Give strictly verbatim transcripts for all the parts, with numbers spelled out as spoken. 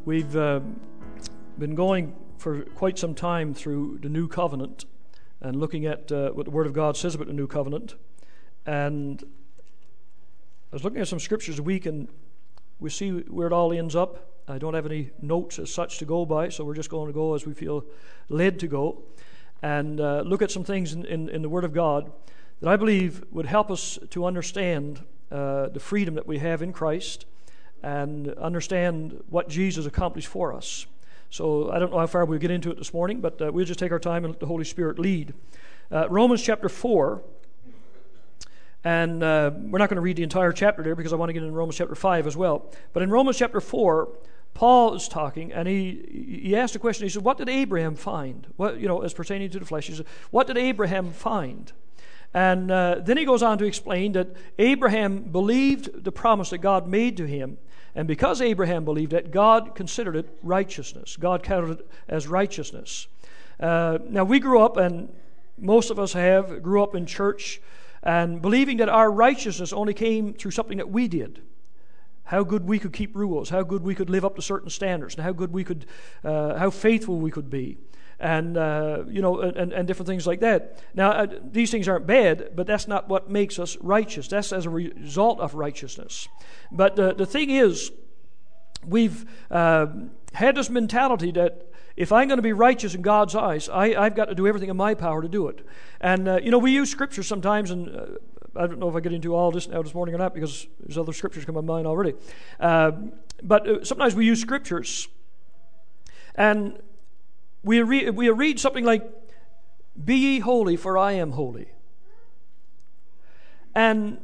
We've uh, been going for quite some time through the New Covenant and looking at uh, what the Word of God says about the New Covenant. And I was looking at some scriptures a week, and we see where it all ends up. I don't have any notes as such to go by, so we're just going to go as we feel led to go and uh, look at some things in, in, in the Word of God that I believe would help us to understand uh, the freedom that we have in Christ and understand what Jesus accomplished for us. So I don't know how far we'll get into it this morning, but uh, we'll just take our time and let the Holy Spirit lead. Uh, Romans chapter four, and uh, we're not going to read the entire chapter there because I want to get into Romans chapter five as well. But in Romans chapter four, Paul is talking, and he he asked a question. He said, "What did Abraham find? What you know, as pertaining to the flesh?" He said, "What did Abraham find?" And uh, then he goes on to explain that Abraham believed the promise that God made to him. And because Abraham believed it, God considered it righteousness. God counted it as righteousness. Uh, now, we grew up, and most of us have, grew up in church, and believing that our righteousness only came through something that we did. How good we could keep rules, how good we could live up to certain standards, and how good we could, uh, how faithful we could be. And, uh, you know, and, and different things like that. Now, uh, these things aren't bad, but that's not what makes us righteous. That's as a result of righteousness. But uh, the thing is, we've uh, had this mentality that if I'm going to be righteous in God's eyes, I, I've got to do everything in my power to do it. And, uh, you know, we use scripture sometimes, and uh, I don't know if I get into all this now this morning or not, because there's other scriptures come to my mind already. Uh, but uh, sometimes we use scriptures, and We read, we read something like, "Be ye holy, for I am holy." And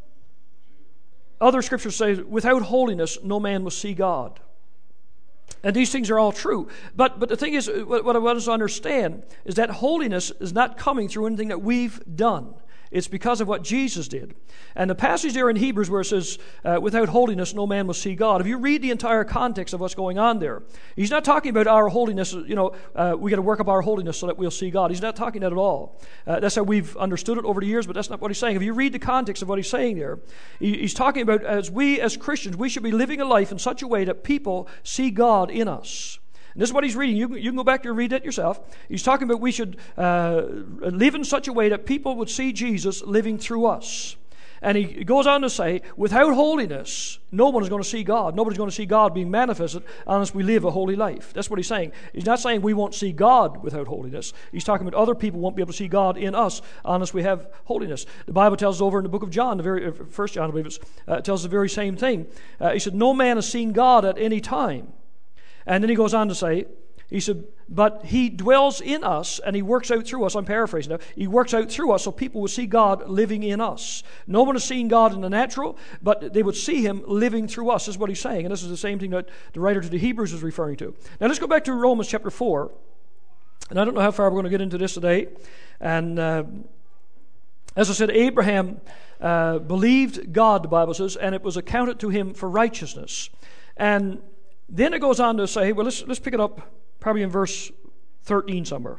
other scriptures say, "Without holiness, no man will see God." And these things are all true. But but the thing is, what, what I want us to understand is that holiness is not coming through anything that we've done. It's because of what Jesus did. And the passage there in Hebrews where it says, uh, "Without holiness no man will see God," if you read the entire context of what's going on there, he's not talking about our holiness, you know, uh, we got to work up our holiness so that we'll see God. He's not talking that at all. Uh, that's how we've understood it over the years, but that's not what he's saying. If you read the context of what he's saying there, he, he's talking about as we as Christians, we should be living a life in such a way that people see God in us. And this is what he's reading. You, you can go back and read that yourself. He's talking about we should uh, live in such a way that people would see Jesus living through us. And he goes on to say, without holiness, no one is going to see God. Nobody's going to see God being manifested unless we live a holy life. That's what he's saying. He's not saying we won't see God without holiness. He's talking about other people won't be able to see God in us unless we have holiness. The Bible tells us over in the book of John, the very First John, I believe it's, uh, tells the very same thing. Uh, he said, "No man has seen God at any time." And then he goes on to say, he said, "But he dwells in us and he works out through us." I'm paraphrasing now. He works out through us so people will see God living in us. No one has seen God in the natural, but they would see him living through us. This is what he's saying. And this is the same thing that the writer to the Hebrews is referring to. Now let's go back to Romans chapter four. And I don't know how far we're going to get into this today. And uh, as I said, Abraham uh, believed God, the Bible says, and it was accounted to him for righteousness. And then it goes on to say, well, let's let's pick it up probably in verse thirteen somewhere.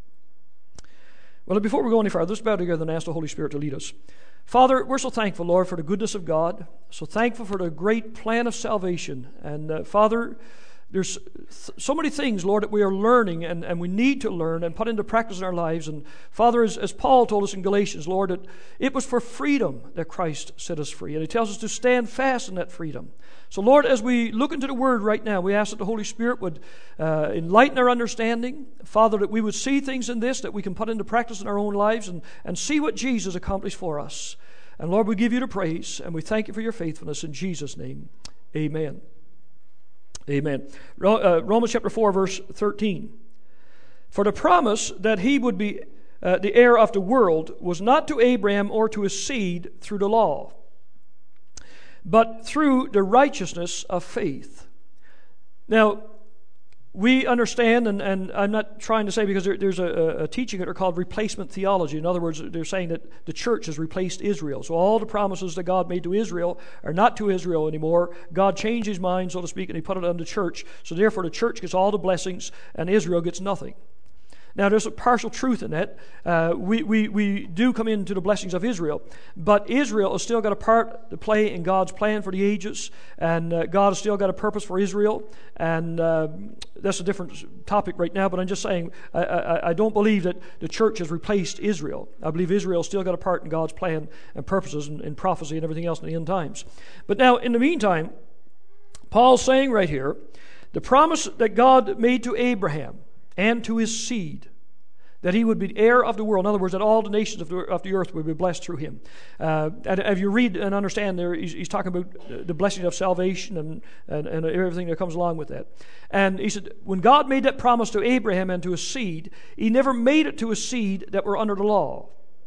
Well, before we go any further, let's bow together and ask the Holy Spirit to lead us. Father, we're so thankful, Lord, for the goodness of God. So thankful for the great plan of salvation. And uh, Father, there's th- so many things, Lord, that we are learning and, and we need to learn and put into practice in our lives. And Father, as, as Paul told us in Galatians, Lord, that it was for freedom that Christ set us free. And he tells us to stand fast in that freedom. So, Lord, as we look into the Word right now, we ask that the Holy Spirit would uh, enlighten our understanding. Father, that we would see things in this that we can put into practice in our own lives and, and see what Jesus accomplished for us. And, Lord, we give you the praise and we thank you for your faithfulness in Jesus' name. Amen. Amen. Uh, Romans chapter four, verse thirteen. "For the promise that he would be uh, the heir of the world was not to Abraham or to his seed through the law, but through the righteousness of faith." Now, we understand, and, and I'm not trying to say because there, there's a, a teaching that are called replacement theology. In other words, they're saying that the church has replaced Israel. So all the promises that God made to Israel are not to Israel anymore. God changed his mind, so to speak, and he put it on the church. So therefore the church gets all the blessings and Israel gets nothing. Now, there's a partial truth in that. Uh, we, we, we do come into the blessings of Israel, but Israel has still got a part to play in God's plan for the ages, and uh, God has still got a purpose for Israel, and uh, that's a different topic right now, but I'm just saying I, I, I don't believe that the church has replaced Israel. I believe Israel's still got a part in God's plan and purposes and, and prophecy and everything else in the end times. But now, in the meantime, Paul's saying right here, the promise that God made to Abraham and to his seed, that he would be heir of the world. In other words, that all the nations of the, of the earth would be blessed through him. Uh, and if you read and understand there, he's, he's talking about the blessing of salvation and, and, and everything that comes along with that. And he said, when God made that promise to Abraham and to his seed, he never made it to a seed that were under the law.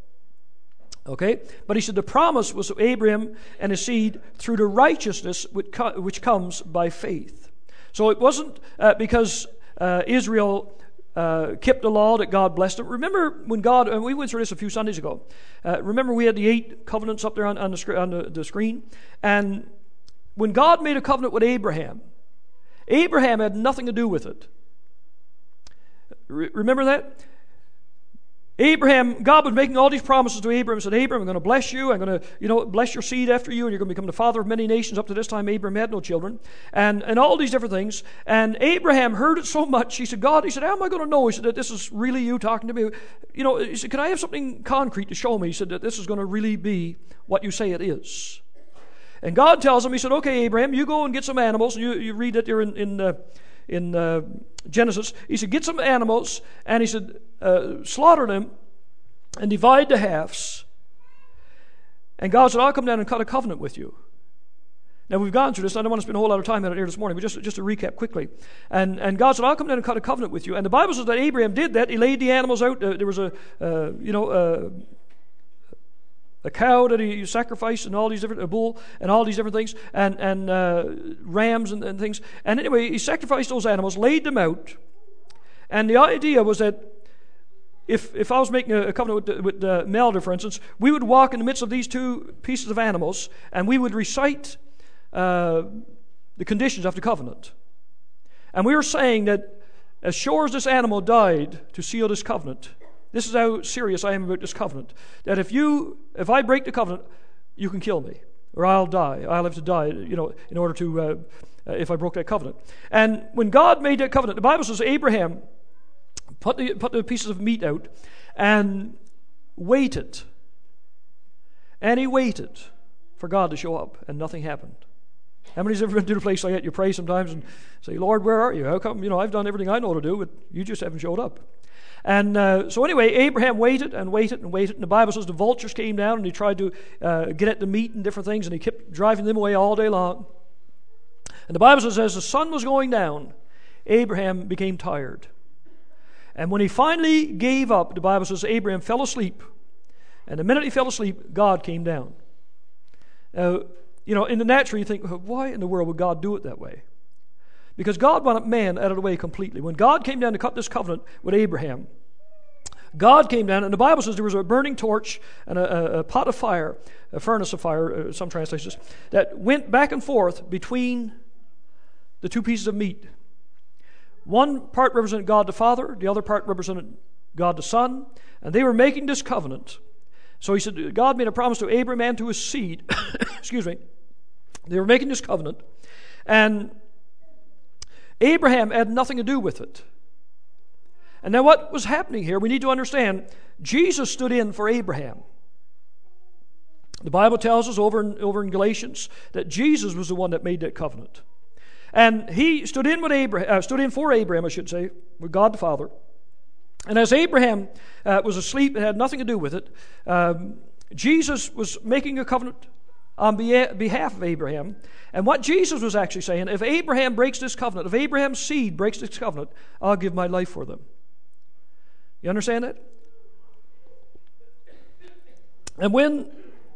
Okay? But he said the promise was to Abraham and his seed through the righteousness which, co- which comes by faith. So it wasn't uh, because uh, Israel Uh, kept the law that God blessed them. Remember when God, and we went through this a few Sundays ago, uh, remember we had the eight covenants up there on, on, the, on the, the screen? And when God made a covenant with Abraham, Abraham had nothing to do with it. Re- remember that? Abraham, God was making all these promises to Abraham. He said, Abraham, I'm going to bless you. I'm going to, you know, bless your seed after you, and you're going to become the father of many nations. Up to this time, Abraham had no children. And, and all these different things. And Abraham heard it so much, he said, God, he said, how am I going to know? He said, that this is really you talking to me. You know, he said, can I have something concrete to show me? He said, that this is going to really be what you say it is. And God tells him, he said, okay, Abraham, you go and get some animals. And you, you read that there in, in uh, in uh, Genesis. He said, get some animals, and he said, uh, slaughter them and divide the halves. And God said, I'll come down and cut a covenant with you. Now, we've gone through this. I don't want to spend a whole lot of time on it here this morning, but just, just to recap quickly. And, and God said, I'll come down and cut a covenant with you. And the Bible says that Abraham did that. He laid the animals out. Uh, there was a, uh, you know, uh, a cow that he sacrificed, and all these different, a bull, and all these different things, and and uh, rams and, and things. And anyway, he sacrificed those animals, laid them out, and the idea was that if if I was making a, a covenant with, with uh, Melda, for instance, we would walk in the midst of these two pieces of animals, and we would recite uh, the conditions of the covenant. And we were saying that as sure as this animal died to seal this covenant, this is how serious I am about this covenant. That if you, if I break the covenant, you can kill me, or I'll die. I'll have to die, you know, in order to, uh, uh, if I broke that covenant. And when God made that covenant, the Bible says Abraham put the put the pieces of meat out and waited, and he waited for God to show up, and nothing happened. How many's ever been to a place like that? You pray sometimes and say, Lord, where are you? How come, you know, I've done everything I know to do, but you just haven't showed up. And uh, so anyway, Abraham waited and waited and waited. And the Bible says the vultures came down and he tried to uh, get at the meat and different things, and he kept driving them away all day long. And the Bible says as the sun was going down, Abraham became tired. And when he finally gave up, the Bible says Abraham fell asleep. And the minute he fell asleep, God came down. Now, you know, in the natural you think, why in the world would God do it that way? Because God wanted man out of the way completely. When God came down to cut this covenant with Abraham, God came down, and the Bible says there was a burning torch and a, a, a pot of fire, a furnace of fire, uh, some translations, that went back and forth between the two pieces of meat. One part represented God the Father, the other part represented God the Son, and they were making this covenant. So he said, God made a promise to Abraham and to his seed. Excuse me. They were making this covenant, and Abraham had nothing to do with it. And now what was happening here, we need to understand, Jesus stood in for Abraham. The Bible tells us over in, over in Galatians that Jesus was the one that made that covenant. And he stood in with Abraham, uh, stood in for Abraham, I should say, with God the Father. And as Abraham uh, was asleep and had nothing to do with it, um, Jesus was making a covenant on behalf of Abraham. And what Jesus was actually saying, if Abraham breaks this covenant, if Abraham's seed breaks this covenant, I'll give my life for them. You understand that? And when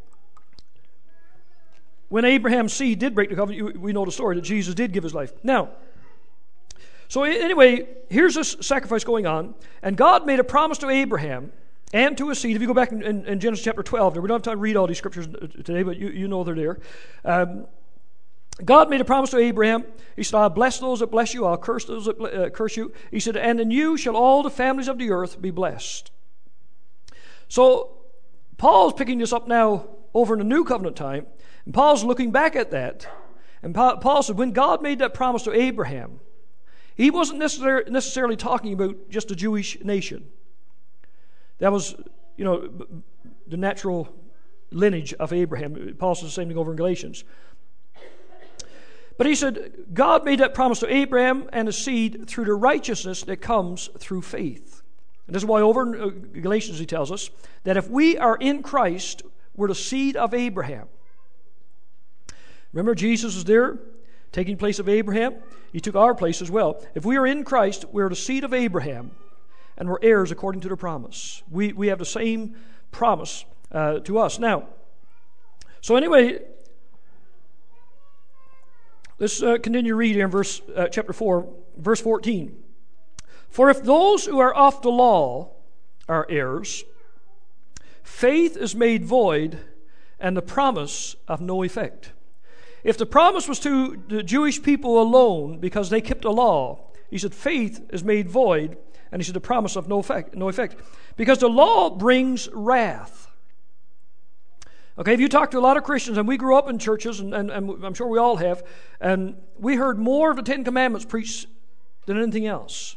when Abraham's seed did break the covenant, we know the story that Jesus did give his life. Now, so anyway, here's this sacrifice going on, and God made a promise to Abraham and to his seed. If you go back in, in, in Genesis chapter twelve, we don't have time to read all these scriptures today, but you, you know they're there. Um, God made a promise to Abraham. He said, I'll bless those that bless you. I'll curse those that uh, curse you. He said, and in you shall all the families of the earth be blessed. So Paul's picking this up now over in the New Covenant time. And Paul's looking back at that. And Paul said, when God made that promise to Abraham, he wasn't necessarily talking about just a Jewish nation. That was, you know, the natural lineage of Abraham. Paul says the same thing over in Galatians. But he said, God made that promise to Abraham and his seed through the righteousness that comes through faith. And this is why over in Galatians he tells us that if we are in Christ, we're the seed of Abraham. Remember, Jesus was there, taking place of Abraham. He took our place as well. If we are in Christ, we're the seed of Abraham, and we're heirs according to the promise. We we have the same promise uh, to us. Now, so anyway, let's uh, continue to read here in verse uh, chapter four, verse fourteen. For if those who are of the law are heirs, faith is made void, and the promise of no effect. If the promise was to the Jewish people alone because they kept the law, he said faith is made void, and he said the promise of no effect, no effect. Because the law brings wrath. Okay, if you talk to a lot of Christians, and we grew up in churches, and, and, and I'm sure we all have, and we heard more of the Ten Commandments preached than anything else.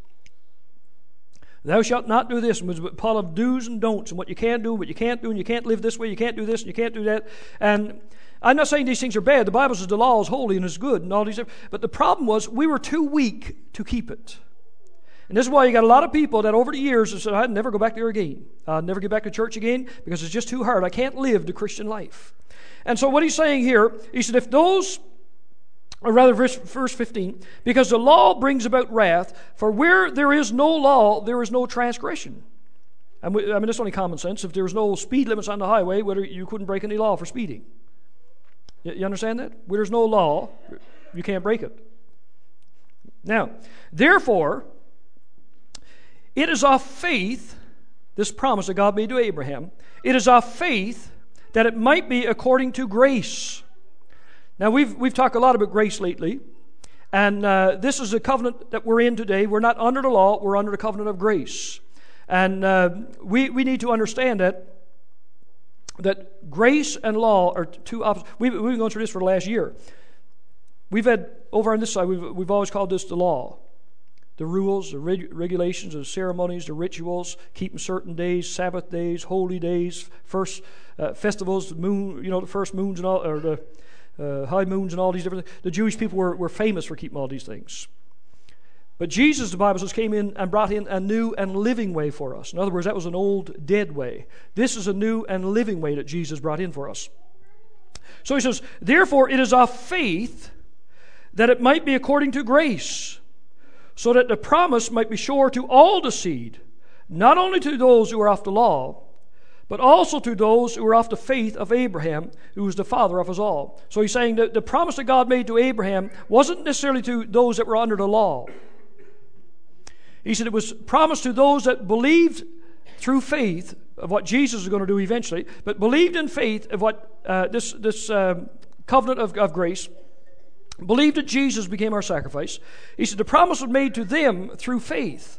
Thou shalt not do this, and was a pile of do's and don'ts, and what you can do, what you can't do, and you can't live this way, you can't do this, and you can't do that. And I'm not saying these things are bad. The Bible says the law is holy and is good, and all these. But the problem was we were too weak to keep it. And this is why you got a lot of people that over the years have said, I'd never go back there again. I'd never get back to church again because it's just too hard. I can't live the Christian life. And so what he's saying here, he said, if those, or rather verse, verse fifteen, because the law brings about wrath, for where there is no law, there is no transgression. And we, I mean, that's only common sense. If there was no speed limits on the highway, whether you couldn't break any law for speeding. You, you understand that? Where there's no law, you can't break it. Now, therefore, it is of faith, this promise that God made to Abraham, it is of faith that it might be according to grace. Now, we've we've talked a lot about grace lately, and uh, this is the covenant that we're in today. We're not under the law, we're under the covenant of grace. And uh, we, we need to understand that, that grace and law are two opposites. We've, we've been going through this for the last year. We've had, over on this side, we've, we've always called this the law. The rules, the reg- regulations, the ceremonies, the rituals, keeping certain days, Sabbath days, holy days, first uh, festivals, the moon, you know, the first moons and all, or the uh, high moons and all these different things. The Jewish people were, were famous for keeping all these things. But Jesus, the Bible says, came in and brought in a new and living way for us. In other words, that was an old, dead way. This is a new and living way that Jesus brought in for us. So he says, therefore it is of faith that it might be according to grace, so that the promise might be sure to all the seed, not only to those who are of the law, but also to those who are of the faith of Abraham, who is the father of us all. So he's saying that the promise that God made to Abraham wasn't necessarily to those that were under the law. He said it was promised to those that believed through faith of what Jesus is going to do eventually, but believed in faith of what uh, this, this um, covenant of, of grace, believed that Jesus became our sacrifice. He said the promise was made to them through faith.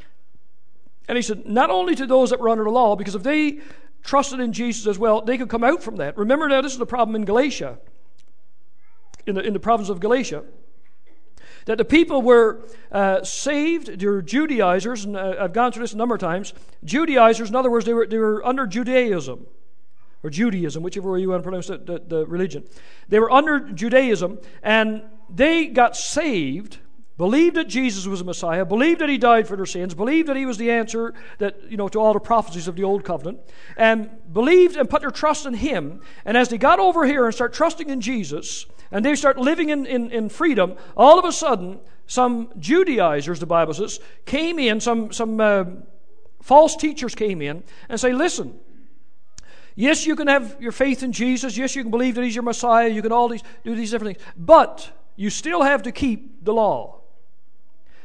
And he said not only to those that were under the law, because if they trusted in Jesus as well, they could come out from that. Remember now, this is the problem in Galatia, in the, in the province of Galatia, that the people were uh, saved. They were Judaizers, and uh, I've gone through this a number of times. Judaizers, in other words, they were, they were under Judaism, or Judaism, whichever way you want to pronounce the, the, the religion. They were under Judaism, and they got saved, believed that Jesus was the Messiah, believed that He died for their sins, believed that He was the answer that, you know, to all the prophecies of the Old Covenant, and believed and put their trust in Him. And as they got over here and start trusting in Jesus, and they start living in, in, in freedom, all of a sudden, some Judaizers, the Bible says, came in, some, some uh, false teachers came in and say, listen, yes, you can have your faith in Jesus. Yes, you can believe that He's your Messiah. You can all these do these different things. But you still have to keep the law.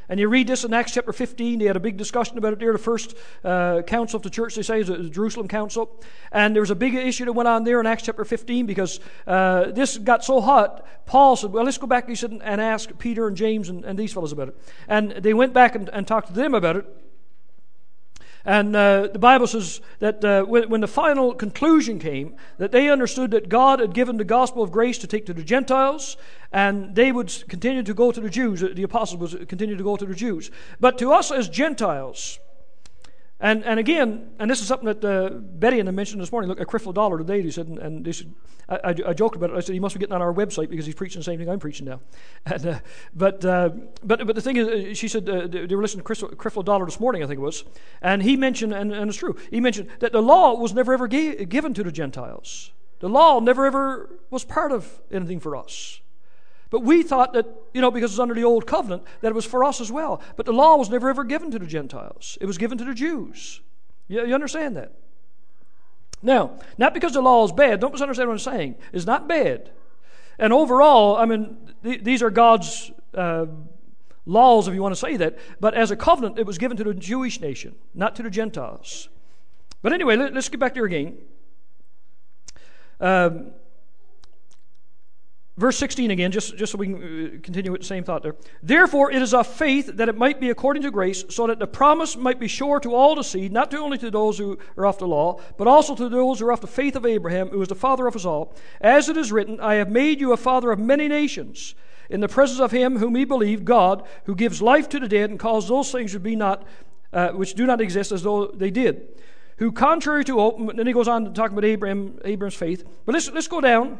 And you read this in Acts chapter fifteen. They had a big discussion about it there, the first uh, council of the church, they say, is the Jerusalem council. And there was a big issue that went on there in Acts chapter fifteen because uh, this got so hot. Paul said, well, let's go back, he said, and ask Peter and James and, and these fellows about it. And they went back and, and talked to them about it. And uh, the Bible says that uh, when, when the final conclusion came, that they understood that God had given the gospel of grace to take to the Gentiles, and they would continue to go to the Jews. The apostles would continue to go to the Jews. But to us as Gentiles, and and again, and this is something that uh, Betty and I mentioned this morning. Look, at Creflo Dollar today, he said, and, and they said, I, I, I joked about it. I said he must be getting on our website because he's preaching the same thing I'm preaching now. And, uh, but uh, but but the thing is, she said uh, they were listening to Creflo, Creflo Dollar this morning, I think it was, and he mentioned, and, and it's true, he mentioned that the law was never ever ga- given to the Gentiles. The law never ever was part of anything for us. But we thought that, you know, because it's under the old covenant, that it was for us as well. But the law was never ever given to the Gentiles. It was given to the Jews. You, you understand that? Now, not because the law is bad. Don't misunderstand what I'm saying. It's not bad. And overall, I mean, th- these are God's uh, laws, if you want to say that. But as a covenant, it was given to the Jewish nation, not to the Gentiles. But anyway, let, let's get back there again. Um... Verse sixteen again, just, just so we can continue with the same thought there. Therefore it is of faith that it might be according to grace, so that the promise might be sure to all the seed, not only to those who are of the law, but also to those who are of the faith of Abraham, who is the father of us all. As it is written, I have made you a father of many nations, in the presence of him whom ye believe, God, who gives life to the dead, and calls those things which be not, uh, which do not exist as though they did. Who contrary to hope, and then he goes on to talk about Abraham, Abraham's faith. But let's let's go down.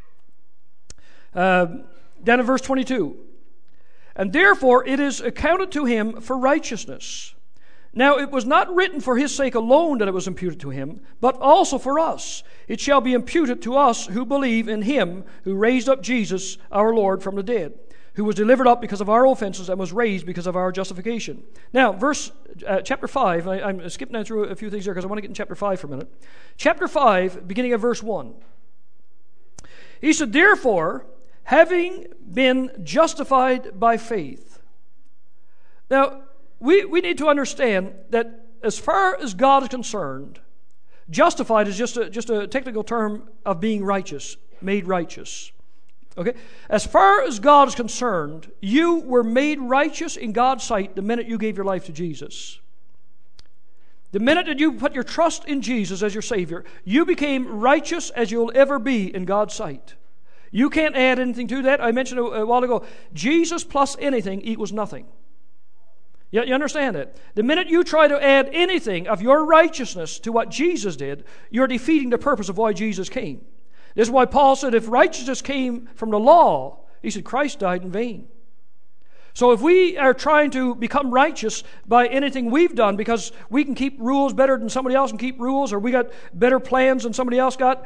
Uh, down in verse twenty-two. And therefore it is accounted to him for righteousness. Now it was not written for his sake alone that it was imputed to him, but also for us. It shall be imputed to us who believe in him who raised up Jesus our Lord from the dead, who was delivered up because of our offenses and was raised because of our justification. Now, verse uh, chapter five, I, I'm skipping down through a few things there because I want to get in chapter five for a minute. Chapter five, beginning of verse one. He said, therefore, having been justified by faith. Now, we, we need to understand that as far as God is concerned, justified is just a, just a technical term of being righteous, made righteous. Okay? As far as God is concerned, you were made righteous in God's sight the minute you gave your life to Jesus. The minute that you put your trust in Jesus as your Savior, you became righteous as you'll ever be in God's sight. You can't add anything to that. I mentioned a, a while ago, Jesus plus anything equals nothing. You, you understand that? The minute you try to add anything of your righteousness to what Jesus did, you're defeating the purpose of why Jesus came. This is why Paul said if righteousness came from the law, he said Christ died in vain. So if we are trying to become righteous by anything we've done because we can keep rules better than somebody else can keep rules, or we got better plans than somebody else got,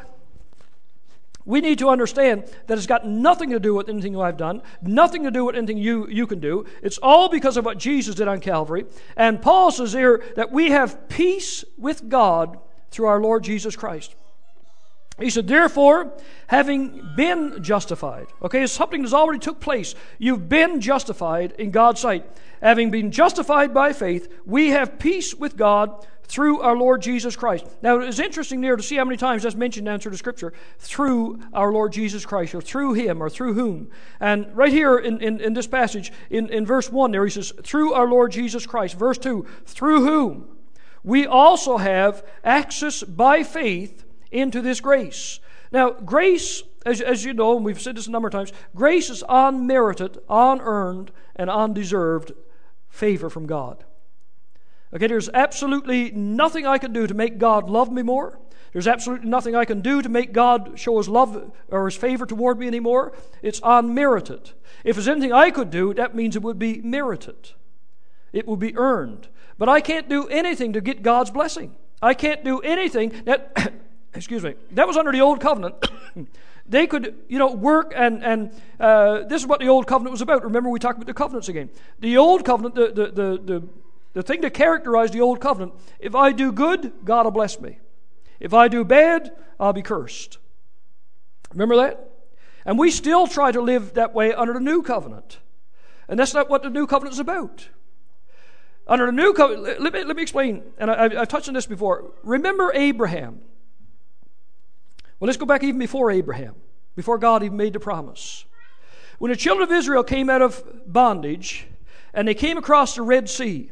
we need to understand that it's got nothing to do with anything I've done, nothing to do with anything you, you can do. It's all because of what Jesus did on Calvary. And Paul says here that we have peace with God through our Lord Jesus Christ. He said, therefore, having been justified. Okay, it's something that's already took place. You've been justified in God's sight. Having been justified by faith, we have peace with God through our Lord Jesus Christ. Now, it's interesting there to see how many times that's mentioned down through the Scripture. Through our Lord Jesus Christ, or through Him, or through whom. And right here in, in, in this passage, in, in verse one there, he says, through our Lord Jesus Christ. Verse two, through whom we also have access by faith into this grace. Now, grace, as, as you know, and we've said this a number of times, grace is unmerited, unearned, and undeserved favor from God. Okay, there's absolutely nothing I can do to make God love me more. There's absolutely nothing I can do to make God show His love or His favor toward me anymore. It's unmerited. If there's anything I could do, that means it would be merited. It would be earned. But I can't do anything to get God's blessing. I can't do anything that, excuse me, that was under the old covenant. They could, you know, work and, and uh, this is what the old covenant was about. Remember, we talked about the covenants again. The old covenant, the, the, the, the The thing that characterized the old covenant, if I do good, God will bless me. If I do bad, I'll be cursed. Remember that? And we still try to live that way under the new covenant. And that's not what the new covenant is about. Under the new covenant, let me, let me explain, and I, I've touched on this before. Remember Abraham. Well, let's go back even before Abraham, before God even made the promise. When the children of Israel came out of bondage, and they came across the Red Sea,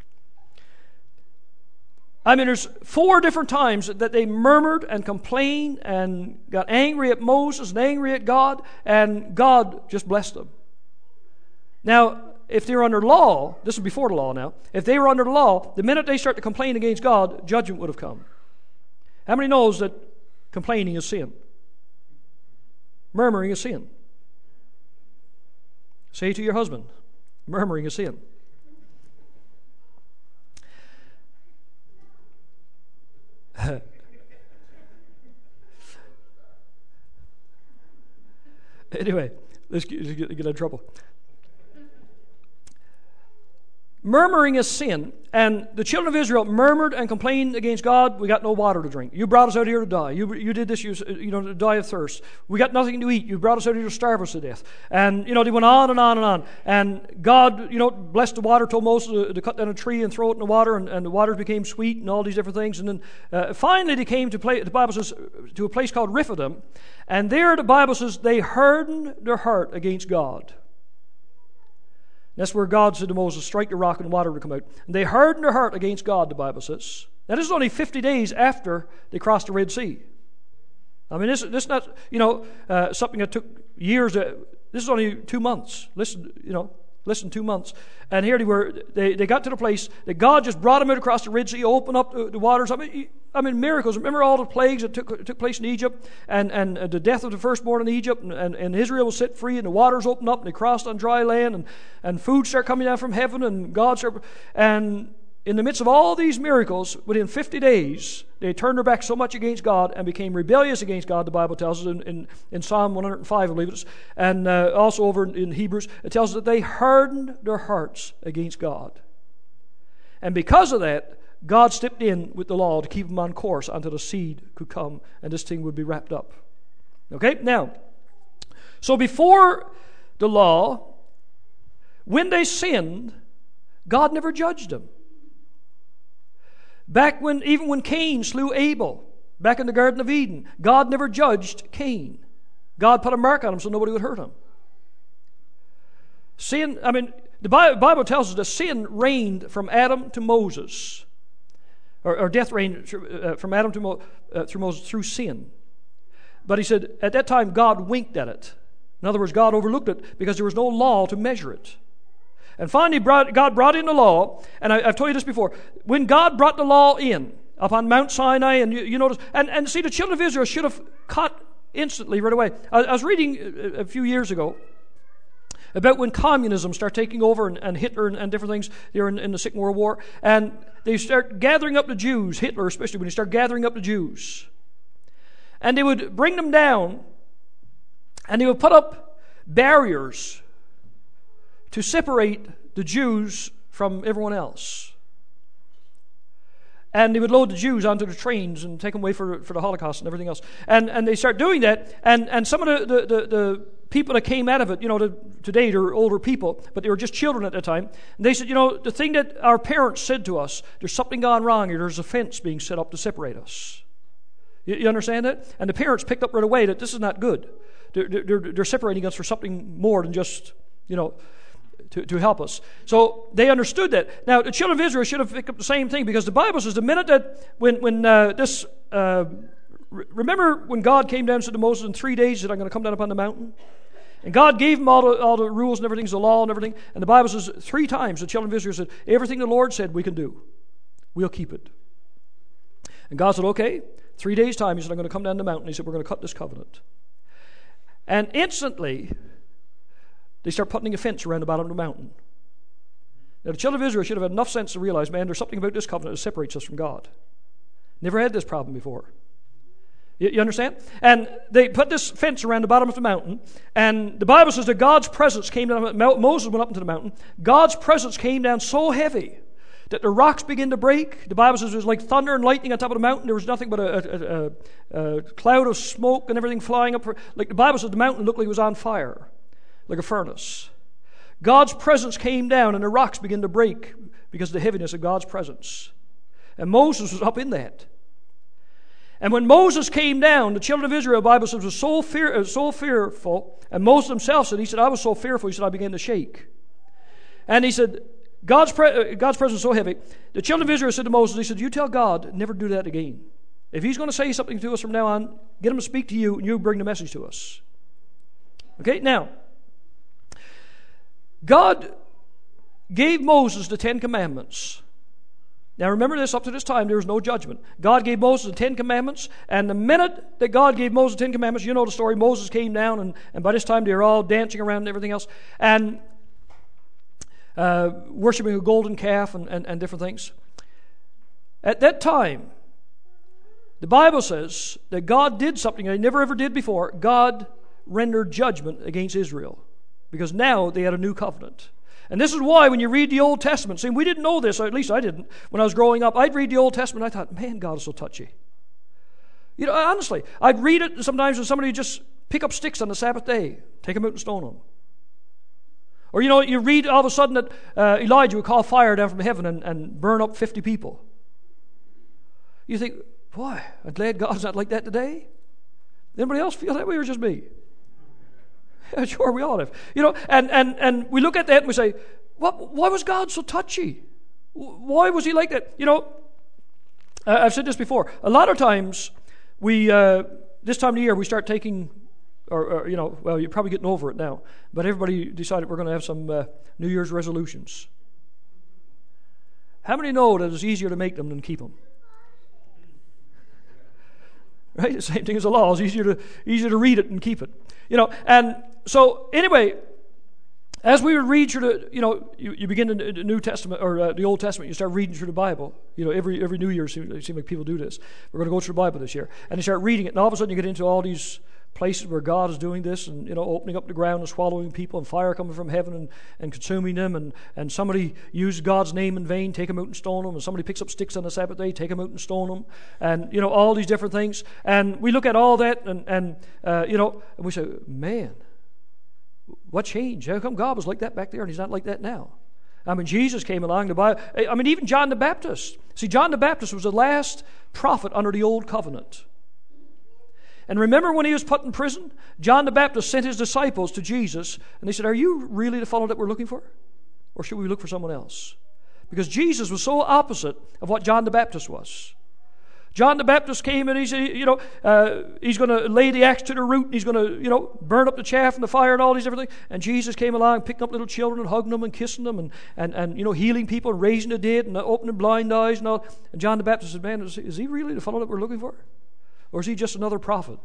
I mean, there's four different times that they murmured and complained and got angry at Moses and angry at God, and God just blessed them. Now, if they were under law, this is before the law now, if they were under the law, the minute they start to complain against God, judgment would have come. How many knows that complaining is sin? Murmuring is sin. Say to your husband, murmuring is sin. Anyway, let's get, let's get in trouble. Murmuring is sin, and the children of Israel murmured and complained against God. We got no water to drink. You brought us out here to die. You you did this, you, you know, to die of thirst. We got nothing to eat. You brought us out here to starve us to death. And, you know, they went on and on and on. And God, you know, blessed the water, told Moses to, to cut down a tree and throw it in the water, and, and the water became sweet and all these different things. And then uh, finally they came to, play, the Bible says, to a place called Rephidim, and there the Bible says they hardened their heart against God. That's where God said to Moses, strike the rock and water would come out. And they hardened their heart against God, the Bible says. Now, this is only fifty days after they crossed the Red Sea. I mean, this, this is not, you know, uh, something that took years. To, this is only two months. Listen, you know, listen, two months. And here they were, they, they got to the place that God just brought them out across the Red Sea, opened up the, the waters. I mean, I mean, miracles. Remember all the plagues that took, took place in Egypt, and, and the death of the firstborn in Egypt, and, and, and Israel was set free, and the waters opened up, and they crossed on dry land, and, and food started coming down from heaven, and God started, and in the midst of all these miracles, within fifty days, they turned their back so much against God and became rebellious against God, the Bible tells us in, in, in Psalm one oh five, I believe it is, and uh, also over in, in Hebrews, it tells us that they hardened their hearts against God. And because of that, God stepped in with the law to keep them on course until the seed could come and this thing would be wrapped up. Okay, now, so before the law, when they sinned, God never judged them. Back when, even when Cain slew Abel, back in the Garden of Eden, God never judged Cain. God put a mark on him so nobody would hurt him. Sin, I mean, the Bible tells us that sin reigned from Adam to Moses. Or, or death reigned uh, from Adam to Mo, uh, through Moses through sin. But he said, at that time, God winked at it. In other words, God overlooked it because there was no law to measure it. And finally, brought, God brought in the law, and I, I've told you this before. When God brought the law in upon Mount Sinai, and you, you notice, and, and see, the children of Israel should have cut instantly right away. I, I was reading a, a few years ago about when communism started taking over, and, and Hitler and, and different things there in, in the Second World War, and they start gathering up the Jews, Hitler especially, when he started gathering up the Jews. And they would bring them down, and they would put up barriers to separate the Jews from everyone else. And they would load the Jews onto the trains and take them away for, for the Holocaust and everything else. And and they start doing that, and, and some of the, the, the, the people that came out of it, you know, the, today they're older people, but they were just children at that time. And they said, you know, the thing that our parents said to us, there's something gone wrong here, there's a fence being set up to separate us. You, you understand that? And the parents picked up right away that this is not good. They're, they're, they're separating us for something more than just, you know, To, to help us. So they understood that. Now, the children of Israel should have picked up the same thing, because the Bible says the minute that when when uh, this uh, re- remember when God came down and said to Moses, in three days that I'm going to come down upon the mountain, and God gave him all the all the rules and everything, the law and everything, and the Bible says three times the children of Israel said, everything the Lord said we can do, we'll keep it. And God said, okay, three days time. He said, I'm going to come down the mountain. He said, we're going to cut this covenant. And instantly they start putting a fence around the bottom of the mountain. Now, the children of Israel should have had enough sense to realize, man, there's something about this covenant that separates us from God. Never had this problem before. You, you understand? And they put this fence around the bottom of the mountain, and the Bible says that God's presence came down. Moses went up into the mountain. God's presence came down so heavy that the rocks began to break. The Bible says it was like thunder and lightning on top of the mountain. There was nothing but a, a, a, a cloud of smoke and everything flying up. Like the Bible says the mountain looked like it was on fire, like a furnace. God's presence came down and the rocks began to break because of the heaviness of God's presence. And Moses was up in that. And when Moses came down, the children of Israel, the Bible says, was so, fear, uh, so fearful. And Moses himself said, he said, I was so fearful, he said, I began to shake. And he said, God's, pre- uh, God's presence was so heavy. The children of Israel said to Moses, he said, you tell God, never do that again. If he's going to say something to us from now on, get him to speak to you, and you bring the message to us. Okay, now, God gave Moses the Ten Commandments. Now remember this, up to this time there was no judgment. God gave Moses the Ten Commandments, and the minute that God gave Moses the Ten Commandments, you know the story, Moses came down, and, and by this time they were all dancing around and everything else, and uh, worshiping a golden calf and, and, and different things. At that time, the Bible says that God did something they never ever did before. God rendered judgment against Israel, because now they had a new covenant. And this is why when you read the Old Testament, see, we didn't know this, or at least I didn't, when I was growing up, I'd read the Old Testament, I thought, man, God is so touchy. You know, honestly, I'd read it sometimes when somebody would just pick up sticks on the Sabbath day, take them out and stone them. Or, you know, you read all of a sudden that uh, Elijah would call fire down from heaven and, and burn up fifty people. You think, boy, I'm glad God's not like that today. Anybody else feel that way, or just me? Yeah, sure, we all have. You know, and, and, and we look at that and we say, what, why was God so touchy? Why was he like that? You know, uh, I've said this before. A lot of times, we uh, this time of the year, we start taking, or, or, you know, well, you're probably getting over it now, but everybody decided we're going to have some uh, New Year's resolutions. How many know that it's easier to make them than keep them? Right? The same thing as the law. It's easier to easier to read it and keep it. You know, and so anyway, as we would read through the, you know, you, you begin the, the New Testament or uh, the Old Testament, you start reading through the Bible. You know, every every New Year, it seems, it seems like people do this. We're going to go through the Bible this year, and you start reading it, and all of a sudden you get into all these places where God is doing this, and you know, opening up the ground and swallowing people, and fire coming from heaven and, and consuming them, and, and somebody uses God's name in vain, take them out and stone them, and somebody picks up sticks on the Sabbath day, take them out and stone them, and you know, all these different things. And we look at all that, and and uh, you know, and we say, man, what changed? How come God was like that back there and he's not like that now? I mean, Jesus came along, the Bible, I mean, even John the Baptist. See, John the Baptist was the last prophet under the old covenant. And remember when he was put in prison? John the Baptist sent his disciples to Jesus, and they said, are you really the fellow that we're looking for? Or should we look for someone else? Because Jesus was so opposite of what John the Baptist was. John the Baptist came and he said, you know, uh, he's going to lay the axe to the root, and he's going to, you know, burn up the chaff and the fire and all these different things. And Jesus came along, picking up little children and hugging them and kissing them and, and, and you know, healing people and raising the dead and opening blind eyes and all. And John the Baptist said, man, is, is he really the fellow that we're looking for? Or is he just another prophet?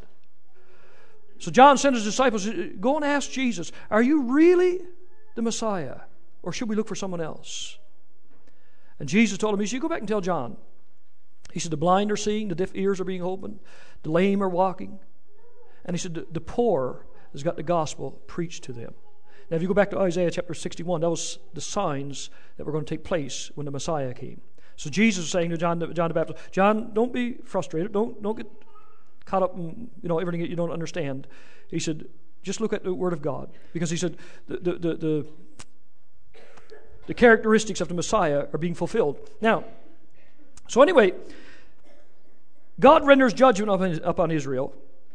So John sent his disciples, go and ask Jesus, are you really the Messiah? Or should we look for someone else? And Jesus told him, he said, go back and tell John. He said, the blind are seeing, the deaf ears are being opened, the lame are walking. And he said, the, the poor has got the gospel preached to them. Now if you go back to Isaiah chapter sixty-one, that was the signs that were going to take place when the Messiah came. So Jesus was saying to John, John the Baptist, John, don't be frustrated, don't, don't get caught up in, you know, everything that you don't understand. He said, just look at the Word of God. Because he said, the, the, the, the, the characteristics of the Messiah are being fulfilled. Now, so anyway, God renders judgment upon, upon Israel.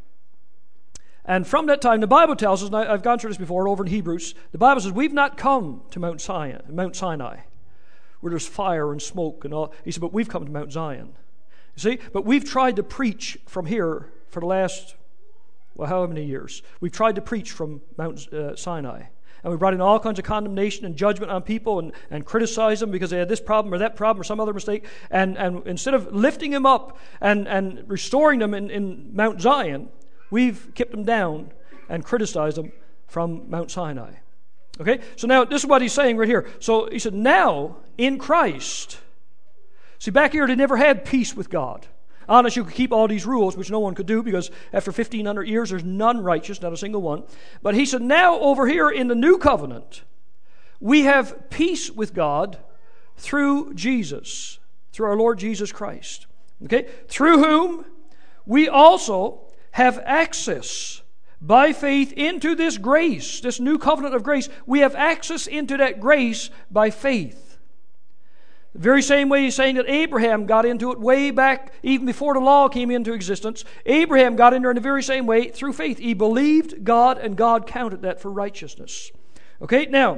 And from that time, the Bible tells us, and I, I've gone through this before over in Hebrews, the Bible says, we've not come to Mount Sinai, Mount Sinai, where there's fire and smoke and all. He said, but we've come to Mount Zion. You see, but we've tried to preach from here for the last, well, how many years? We've tried to preach from Mount uh, Sinai. And we brought in all kinds of condemnation and judgment on people and, and criticized them because they had this problem or that problem or some other mistake. And, and instead of lifting them up and, and restoring them in, in Mount Zion, we've kept them down and criticized them from Mount Sinai. Okay? So now, this is what he's saying right here. So he said, now, in Christ. See, back here, they never had peace with God. Unless you could keep all these rules, which no one could do, because after fifteen hundred years, there's none righteous, not a single one. But he said, now over here in the new covenant, we have peace with God through Jesus, through our Lord Jesus Christ. Okay? Through whom we also have access by faith into this grace, this new covenant of grace. We have access into that grace by faith. The very same way he's saying that Abraham got into it way back, even before the law came into existence. Abraham got in there in the very same way through faith. He believed God, and God counted that for righteousness. Okay, now,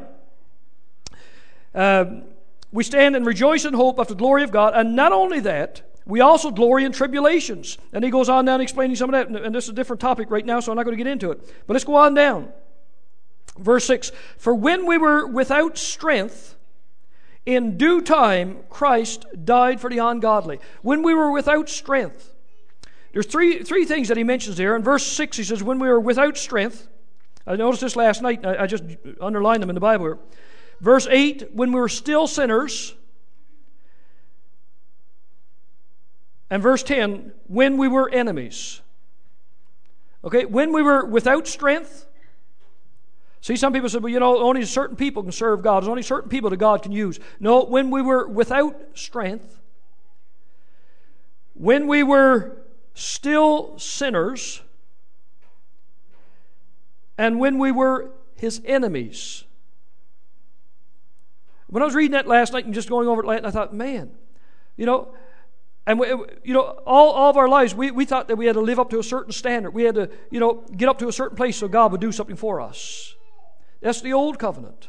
um, we stand and rejoice in hope of the glory of God, and not only that, we also glory in tribulations. And he goes on down explaining some of that, and this is a different topic right now, so I'm not going to get into it. But let's go on down. Verse six, for when we were without strength, in due time Christ died for the ungodly. When we were without strength. There's three, three things that he mentions there. In verse six he says, when we were without strength. I noticed this last night, I, I just underlined them in the Bible here. Verse eight, when we were still sinners. And verse ten, when we were enemies. Okay, when we were without strength. See, some people say, well, you know, only certain people can serve God. There's only certain people that God can use. No, when we were without strength, when we were still sinners, and when we were His enemies. When I was reading that last night and just going over it last night, I thought, man, you know, and we, you know, all, all of our lives, we, we thought that we had to live up to a certain standard. We had to, you know, get up to a certain place so God would do something for us. That's the old covenant.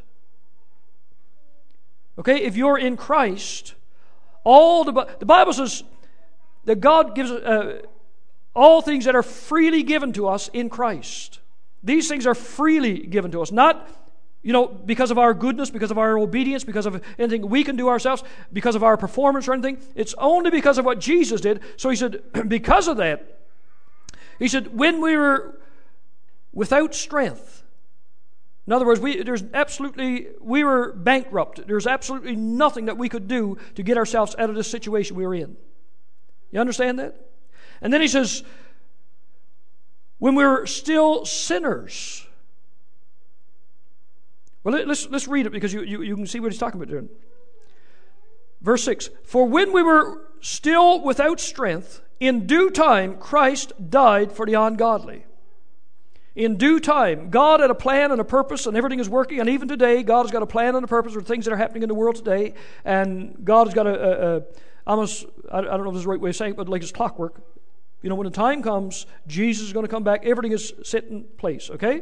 Okay, if you're in Christ, all the the Bible says that God gives uh, all things that are freely given to us in Christ. These things are freely given to us, not, you know, because of our goodness, because of our obedience, because of anything we can do ourselves, because of our performance or anything. It's only because of what Jesus did. So he said, because of that, he said, when we were without strength. In other words, we there's absolutely we were bankrupt. There's absolutely nothing that we could do to get ourselves out of this situation we were in. You understand that? And then he says, when we were still sinners. Well, let's, let's read it because you, you, you can see what he's talking about there. Verse six, for when we were still without strength, in due time Christ died for the ungodly. In due time, God had a plan and a purpose, and everything is working. And even today, God has got a plan and a purpose for things that are happening in the world today. And God has got a, a, a almost, I don't know if this is the right way of saying it, but like it's clockwork. You know, when the time comes, Jesus is going to come back. Everything is set in place, okay?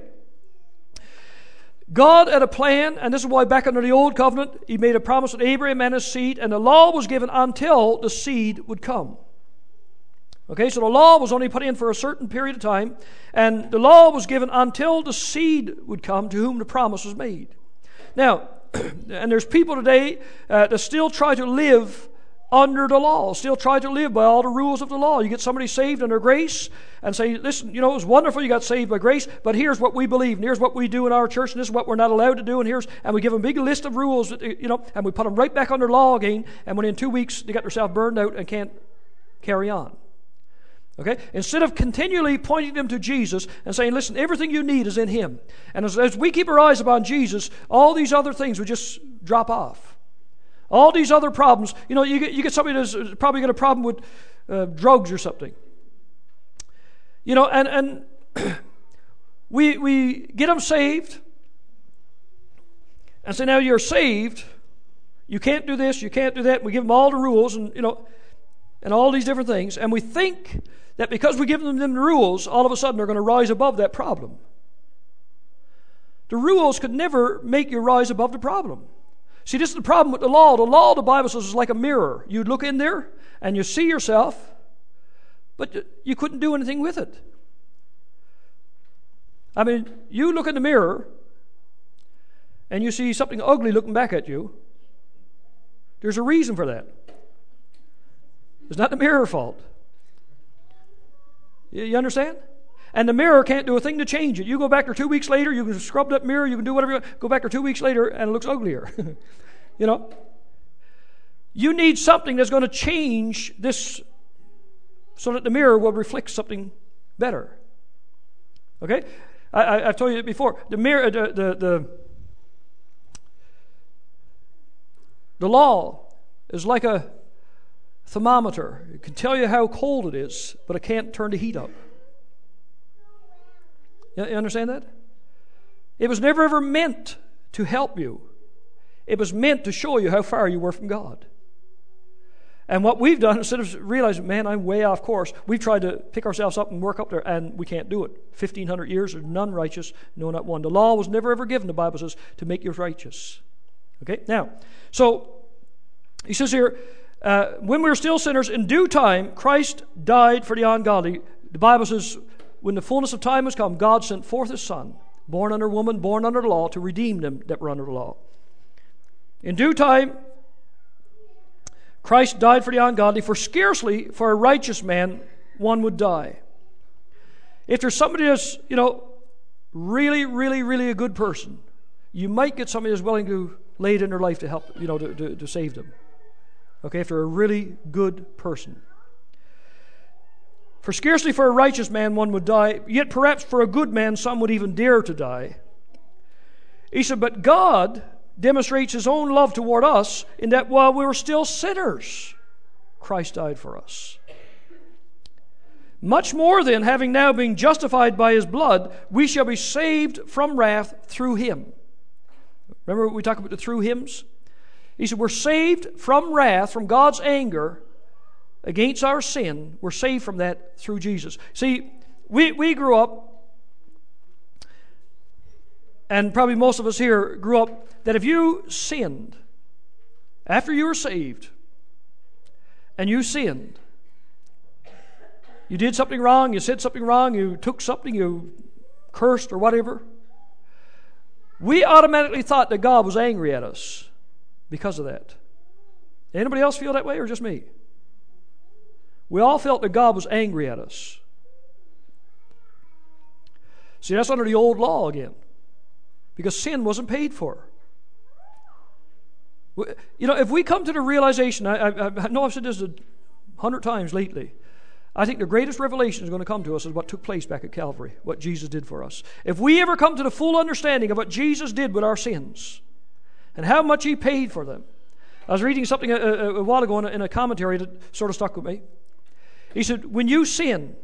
God had a plan, and this is why back under the old covenant, He made a promise with Abraham and his seed, and the law was given until the seed would come. Okay, so the law was only put in for a certain period of time, and the law was given until the seed would come to whom the promise was made. Now, and there's people today uh, that still try to live under the law, still try to live by all the rules of the law. You get somebody saved under grace and say, listen, you know, it was wonderful you got saved by grace, but here's what we believe, and here's what we do in our church, and this is what we're not allowed to do, and here's, and we give them a big list of rules, that, you know, and we put them right back under law again, and within two weeks they got themselves burned out and can't carry on. Okay? Instead of continually pointing them to Jesus and saying, listen, everything you need is in Him. And as, as we keep our eyes upon Jesus, all these other things would just drop off. All these other problems, you know, you get, you get somebody that's probably got a problem with uh, drugs or something. You know, and, and we, we get them saved and say, now you're saved, you can't do this, you can't do that. We give them all the rules and, you know, and all these different things, and we think that because we give them the rules, all of a sudden they're going to rise above that problem. The rules could never make you rise above the problem. See, this is the problem with the law. The law, the Bible says, is like a mirror. You look in there and you see yourself, but you couldn't do anything with it. I mean, you look in the mirror and you see something ugly looking back at you. There's a reason for that. It's not the mirror's fault. You understand? And the mirror can't do a thing to change it. You go back there two weeks later, you can scrub that mirror, you can do whatever you want. Go back there two weeks later, and it looks uglier. You know? You need something that's going to change this so that the mirror will reflect something better. Okay? I, I, I've told you it before. The mirror, the, the, the, the law is like a thermometer. It can tell you how cold it is, but it can't turn the heat up. You, you understand that? It was never ever meant to help you. It was meant to show you how far you were from God. And what we've done, instead of realizing, man, I'm way off course, we've tried to pick ourselves up and work up there, and we can't do it. fifteen hundred years, there's none righteous, no, not one. The law was never ever given, the Bible says, to make you righteous. Okay, now, so he says here, uh, when we were still sinners, in due time, Christ died for the ungodly. The Bible says, when the fullness of time was come, God sent forth His Son, born under woman, born under the law, to redeem them that were under the law. In due time, Christ died for the ungodly, for scarcely for a righteous man one would die. If there's somebody that's, you know, really, really, really a good person, you might get somebody that's willing to lay it in their life to help, you know, to, to, to save them. Okay, if they're a really good person. For scarcely for a righteous man one would die, yet perhaps for a good man some would even dare to die. He said, but God demonstrates His own love toward us in that while we were still sinners, Christ died for us. Much more then, having now been justified by His blood, we shall be saved from wrath through Him. Remember we talked about the through hymns? He said we're saved from wrath, from God's anger against our sin. We're saved from that through Jesus. See, we, we grew up, and probably most of us here grew up, that if you sinned after you were saved, and you sinned, you did something wrong, you said something wrong, you took something, you cursed or whatever, we automatically thought that God was angry at us because of that. Anybody else feel that way, or just me? We all felt that God was angry at us. See, that's under the old law again, because sin wasn't paid for. You know, if we come to the realization, I, I, I know I've said this a hundred times lately, I think the greatest revelation is going to come to us is what took place back at Calvary, what Jesus did for us. If we ever come to the full understanding of what Jesus did with our sins and how much He paid for them. I was reading something a, a, a while ago in a, in a commentary that sort of stuck with me. He said, when you sin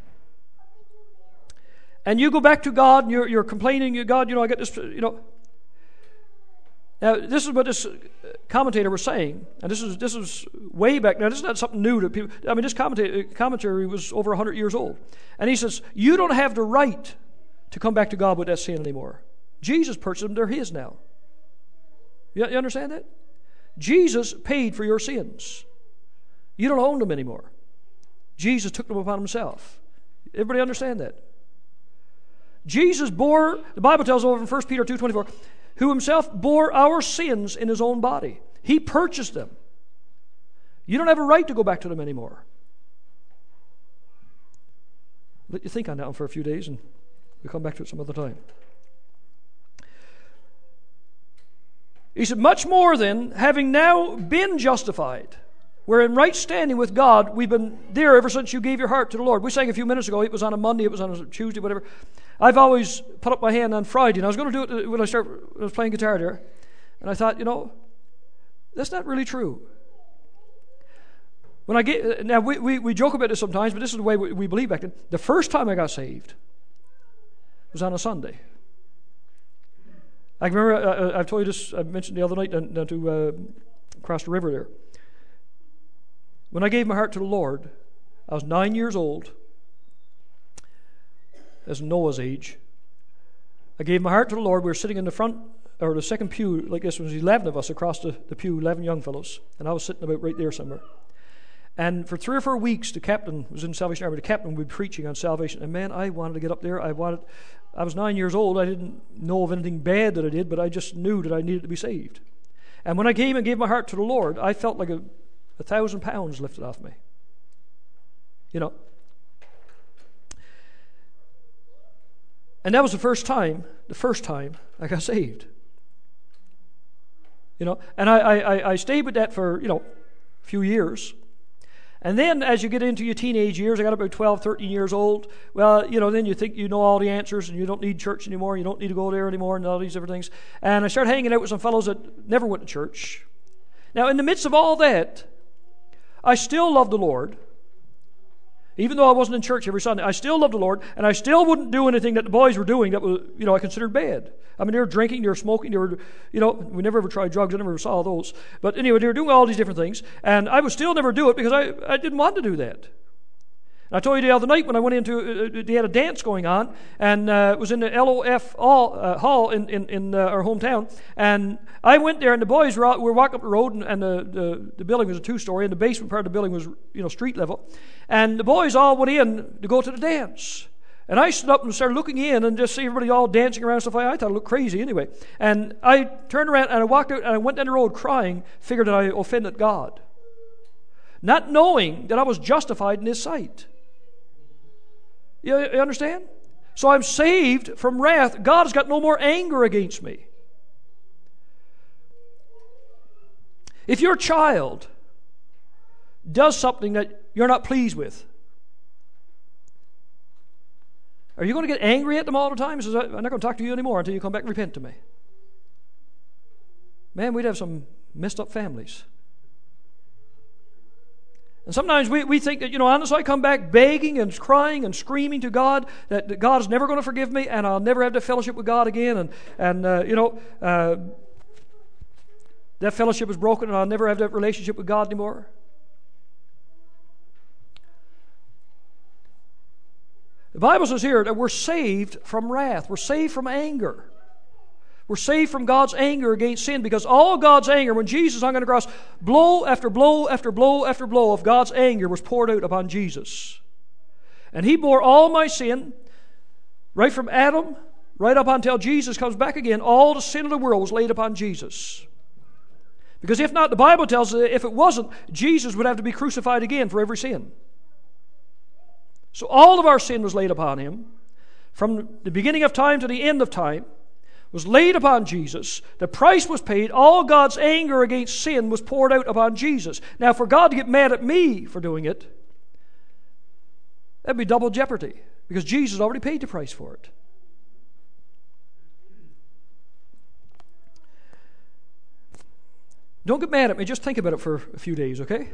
and you go back to God and you're, you're complaining, you God, you know, I got this, you know. Now, this is what this commentator was saying, and this is this is way back. Now, this is not something new to people. I mean, this commentary, commentary was over one hundred years old. And he says, you don't have the right to come back to God with that sin anymore. Jesus purchased them. They're His now. You, you understand that? Jesus paid for your sins. You don't own them anymore. Jesus took them upon Himself. Everybody understand that? Jesus bore, the Bible tells over in First Peter two twenty-four, who Himself bore our sins in His own body. He purchased them. You don't have a right to go back to them anymore. Let you think on that one for a few days, and we'll come back to it some other time. He said, much more then, having now been justified, we're in right standing with God. We've been there ever since you gave your heart to the Lord. We sang a few minutes ago, it was on a Monday, it was on a Tuesday, whatever. I've always put up my hand on Friday, and I was going to do it when I started, when I was playing guitar there, and I thought, you know, that's not really true. When I get now, we, we, we joke about this sometimes, but this is the way we, we believe back then. The first time I got saved was on a Sunday. I remember, uh, I've told you this, I mentioned the other night down, down to uh, across the river there. When I gave my heart to the Lord, I was nine years old. That's Noah's age. I gave my heart to the Lord. We were sitting in the front, or the second pew, like this. There was eleven of us across the, the pew, eleven young fellows. And I was sitting about right there somewhere. And for three or four weeks, the captain was in Salvation Army. The captain would be preaching on salvation. And man, I wanted to get up there. I wanted. I was nine years old. I didn't know of anything bad that I did, but I just knew that I needed to be saved. And when I came and gave my heart to the Lord, I felt like a, a thousand pounds lifted off me. You know. And that was the first time, the first time I got saved. You know, and I, I, I stayed with that for, you know, a few years. And then as you get into your teenage years, I got about twelve, thirteen years old, well, you know, then you think you know all the answers and you don't need church anymore, you don't need to go there anymore and all these different things. And I started hanging out with some fellows that never went to church. Now, in the midst of all that, I still loved the Lord. Even though I wasn't in church every Sunday, I still loved the Lord, and I still wouldn't do anything that the boys were doing that was, you know, I considered bad. I mean, they were drinking, they were smoking, they were, you know, we never ever tried drugs, I never saw those. But anyway, they were doing all these different things, and I would still never do it because I, I didn't want to do that. And I told you the other night when I went into, uh, they had a dance going on, and uh, it was in the L O F hall, uh, hall in, in, in uh, our hometown, and I went there, and the boys were, out, were walking up the road, and, and the, the, the building was a two-story, and the basement part of the building was, you know, street level, and the boys all went in to go to the dance. And I stood up and started looking in and just see everybody all dancing around and stuff like that. I thought it looked crazy anyway. And I turned around and I walked out and I went down the road crying, figured that I offended God. Not knowing that I was justified in His sight. You, you understand? So I'm saved from wrath. God has got no more anger against me. If your child does something that you're not pleased with, are you going to get angry at them all the time? He says, I'm not going to talk to you anymore until you come back and repent to me. Man, we'd have some messed up families. And sometimes we, we think that, you know, unless I come back begging and crying and screaming to God, that, that God is never going to forgive me and I'll never have the fellowship with God again. And, and uh, you know, uh, that fellowship is broken and I'll never have that relationship with God anymore. The Bible says here that we're saved from wrath. We're saved from anger. We're saved from God's anger against sin, because all God's anger, when Jesus hung on the cross, blow after blow after blow after blow of God's anger was poured out upon Jesus. And He bore all my sin, right from Adam, right up until Jesus comes back again. All the sin of the world was laid upon Jesus. Because if not, the Bible tells us that if it wasn't, Jesus would have to be crucified again for every sin. So all of our sin was laid upon Him. From the beginning of time to the end of time was laid upon Jesus. The price was paid. All God's anger against sin was poured out upon Jesus. Now, for God to get mad at me for doing it, that'd be double jeopardy, because Jesus already paid the price for it. Don't get mad at me. Just think about it for a few days, okay?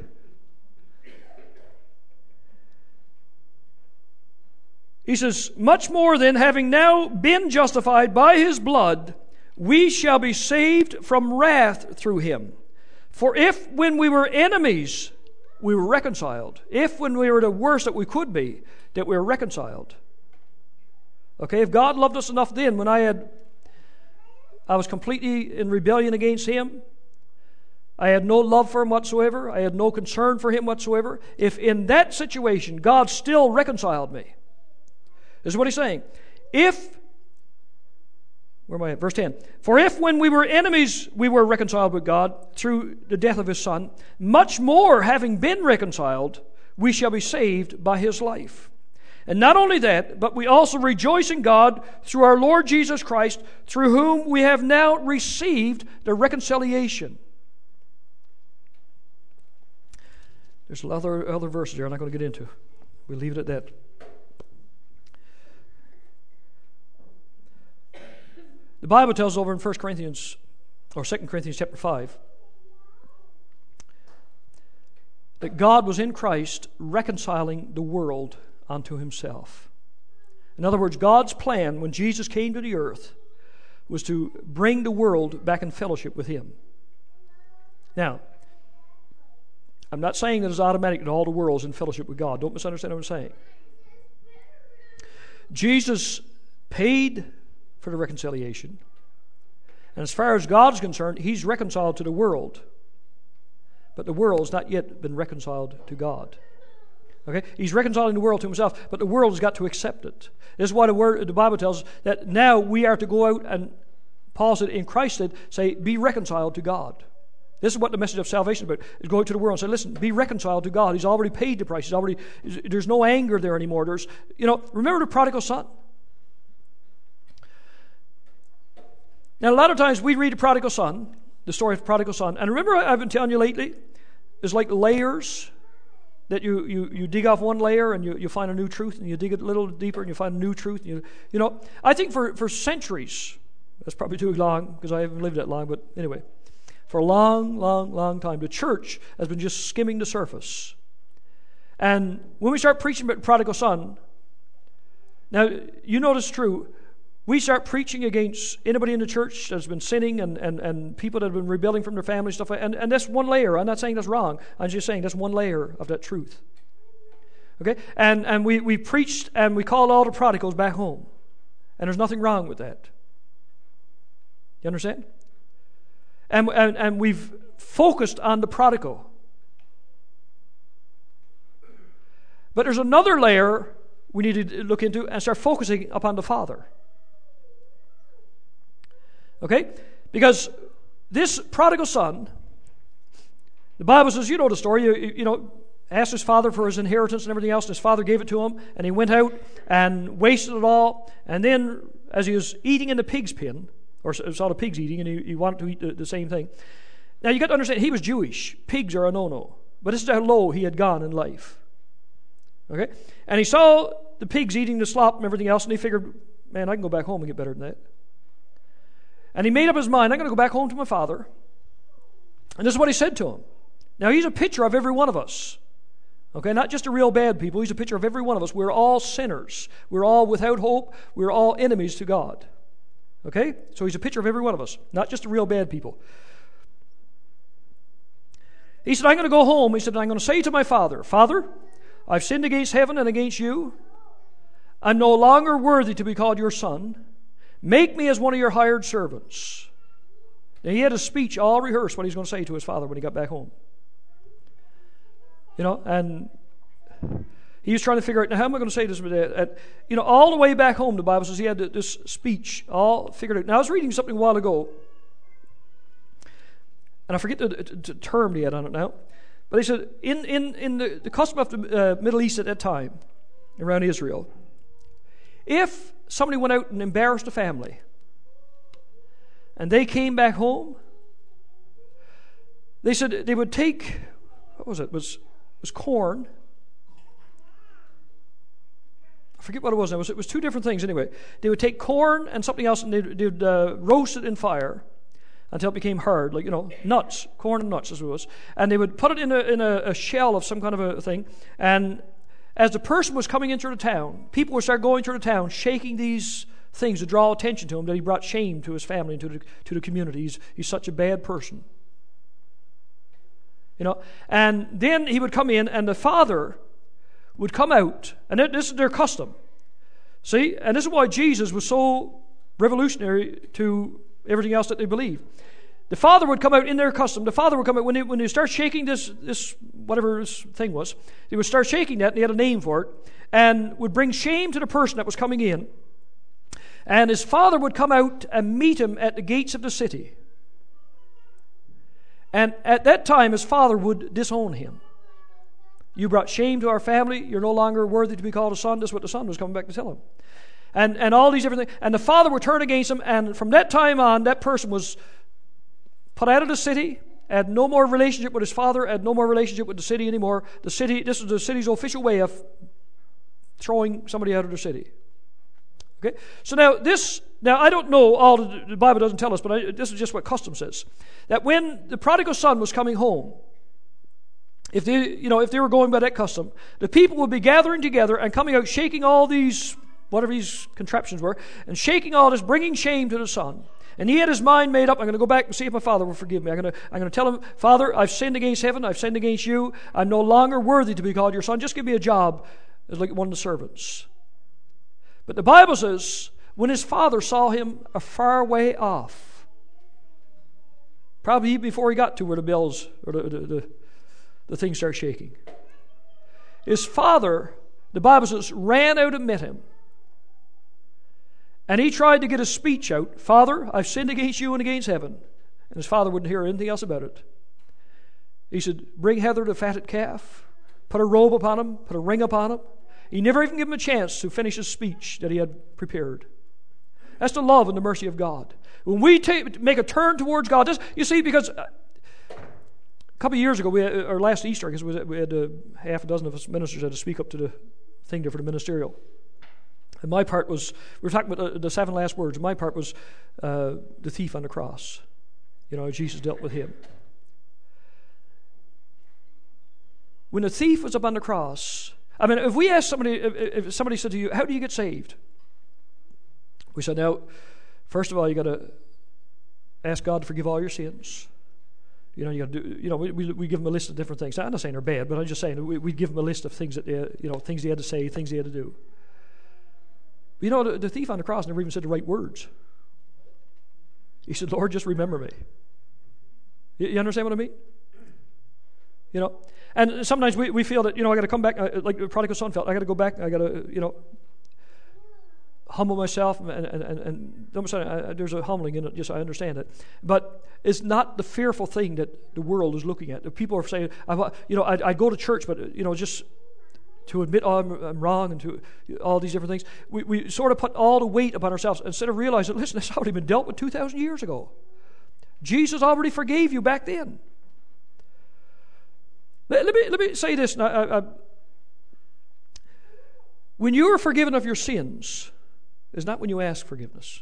He says, much more than having now been justified by His blood, we shall be saved from wrath through Him. For if when we were enemies, we were reconciled. If when we were the worst that we could be, that we were reconciled. Okay, if God loved us enough then, when I had, I was completely in rebellion against Him, I had no love for Him whatsoever, I had no concern for Him whatsoever, if in that situation God still reconciled me, this is what He's saying. If, where am I at? Verse ten. For if when we were enemies we were reconciled with God through the death of His Son, much more having been reconciled, we shall be saved by His life. And not only that, but we also rejoice in God through our Lord Jesus Christ, through whom we have now received the reconciliation. There's other, other verses here I'm not going to get into. We'll leave it at that. The Bible tells us over in First Corinthians, or Second Corinthians chapter five, that God was in Christ reconciling the world unto Himself. In other words, God's plan when Jesus came to the earth was to bring the world back in fellowship with Him. Now, I'm not saying that it's automatic that all the world is in fellowship with God. Don't misunderstand what I'm saying. Jesus paid for the reconciliation. And as far as God is concerned, He's reconciled to the world. But the world has not yet been reconciled to God. Okay? He's reconciling the world to Himself, but the world has got to accept it. This is why the, word, the Bible tells us that now we are to go out and, Paul said, in Christ said, say, be reconciled to God. This is what the message of salvation is about, is go out to the world and say, listen, be reconciled to God. He's already paid the price. He's already, there's no anger there anymore. There's, you know, remember the prodigal son? Now, a lot of times we read the prodigal son, the story of the prodigal son, and remember I've been telling you lately, it's like layers that you, you, you dig off one layer and you, you find a new truth, and you dig it a little deeper and you find a new truth. And you, you know, I think for, for centuries, that's probably too long because I haven't lived that long, but anyway, for a long, long, long time, the church has been just skimming the surface. And when we start preaching about the prodigal son, now you know it's true, we start preaching against anybody in the church that's been sinning and, and, and people that have been rebelling from their family stuff, and, and that's one layer. I'm not saying that's wrong. I'm just saying that's one layer of that truth. Okay? And and we, we preached and we called all the prodigals back home. And there's nothing wrong with that. You understand? And, and, and we've focused on the prodigal. But there's another layer we need to look into and start focusing upon the Father. Okay? Because this prodigal son, the Bible says, you know the story, you, you know, asked his father for his inheritance and everything else, and his father gave it to him, and he went out and wasted it all, and then as he was eating in the pig's pen, or saw the pigs eating, and he, he wanted to eat the, the same thing. Now you got to understand, he was Jewish. Pigs are a no-no. But this is how low he had gone in life. Okay? And he saw the pigs eating the slop and everything else, and he figured, man, I can go back home and get better than that. And he made up his mind, I'm going to go back home to my father. And this is what he said to him. Now he's a picture of every one of us. Okay, not just the real bad people. He's a picture of every one of us. We're all sinners. We're all without hope. We're all enemies to God. Okay? So he's a picture of every one of us, not just the real bad people. He said, I'm going to go home. He said, I'm going to say to my father, Father, I've sinned against heaven and against you. I'm no longer worthy to be called your son. Make me as one of your hired servants. Now, he had a speech all rehearsed what he's going to say to his father when he got back home. You know, and he was trying to figure out, now how am I going to say this? At, you know, all the way back home, the Bible says he had this speech all figured out. Now, I was reading something a while ago, and I forget the, the, the term he had on it now, but he said, in, in, in the, the custom of the uh, Middle East at that time, around Israel, if somebody went out and embarrassed a family, and they came back home, they said they would take, what was it? It was was corn. I forget what it was. It was, it was two different things anyway. They would take corn and something else, and they'd, they'd uh, roast it in fire until it became hard, like, you know, nuts, corn and nuts as it was. And they would put it in a in a, a shell of some kind of a thing. And as the person was coming into the town, people would start going through the town, shaking these things to draw attention to him, that he brought shame to his family and to the, to the community. He's, he's such a bad person. You know, and then he would come in, and the father would come out, and this is their custom. See, and this is why Jesus was so revolutionary to everything else that they believe. The father would come out in their custom. The father would come out when they when they start shaking this this whatever this thing was. They would start shaking that, and they had a name for it, and would bring shame to the person that was coming in. And his father would come out and meet him at the gates of the city. And at that time, his father would disown him. You brought shame to our family. You're no longer worthy to be called a son. That's what the son was coming back to tell him. And and all these different things. And the father would turn against him. And from that time on, that person was put out of the city, had no more relationship with his father, had no more relationship with the city anymore. The city, this is the city's official way of throwing somebody out of the city. Okay? So now this, now I don't know all, the, the Bible doesn't tell us, but I, this is just what custom says. That when the prodigal son was coming home, if they, you know, if they were going by that custom, the people would be gathering together and coming out, shaking all these, whatever these contraptions were, and shaking all this, bringing shame to the son. And he had his mind made up, I'm going to go back and see if my father will forgive me. I'm going to, I'm going to tell him, Father, I've sinned against heaven, I've sinned against you, I'm no longer worthy to be called your son. Just give me a job as like one of the servants. But the Bible says, when his father saw him a far way off, probably even before he got to where the bells or the, the, the, the things start shaking, his father, the Bible says, ran out and met him. And he tried to get a speech out, Father, I've sinned against you and against heaven. And his father wouldn't hear anything else about it. He said, bring hither the fatted calf, put a robe upon him, put a ring upon him. He never even gave him a chance to finish his speech that he had prepared. That's the love and the mercy of God. When we take, make a turn towards God, this, you see, because a couple of years ago, we had, or last Easter, I guess we had uh, half a dozen of us ministers had to speak up to the thing there for the ministerial. And my part was, we were talking about the, the seven last words. My part was uh, the thief on the cross. You know, Jesus dealt with him. when the thief was up on the cross, I mean, if we ask somebody, if, if somebody said to you, how do you get saved? We said, now, first of all, you got to ask God to forgive all your sins. You know, you got to do. You know, we, we we give them a list of different things. I'm not saying they're bad, but I'm just saying we we give them a list of things that they, you know, things they had to say, things they had to do. But you know, the, the thief on the cross never even said the right words. He said, "Lord, just remember me." You, you understand what I mean? You know, and sometimes we, we feel that, you know, I got to come back, uh, like the prodigal son felt. I got to go back. I got to, you know, humble myself, and and and, and I'm saying, I, there's a humbling in it. Yes, I understand it, but it's not the fearful thing that the world is looking at. The people are saying, I, you know, I, I go to church, but you know, just to admit, oh, I'm, I'm wrong, and to all these different things, we we sort of put all the weight upon ourselves instead of realizing, listen, that's already been dealt with two thousand years ago. Jesus already forgave you back then. Let, let me let me say this. I, I, I, when you are forgiven of your sins, is not when you ask forgiveness.